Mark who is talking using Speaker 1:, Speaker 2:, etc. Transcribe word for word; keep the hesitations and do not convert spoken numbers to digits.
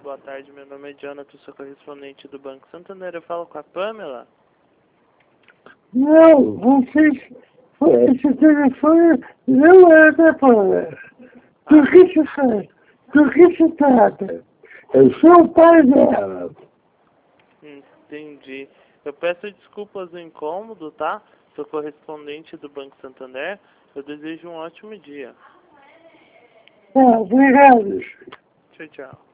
Speaker 1: boa tarde. Meu nome é Jonathan, sou correspondente do Banco Santander. Eu falo com a Pamela?
Speaker 2: Não, vocês... Esse telefone não é da Pamela. Do que se trata? Do que se trata? Eu sou o pai dela.
Speaker 1: Entendi. Eu peço desculpas do incômodo, tá? Sou correspondente do Banco Santander. Eu desejo um ótimo dia.
Speaker 2: Ah, obrigado.
Speaker 1: Tchau, tchau.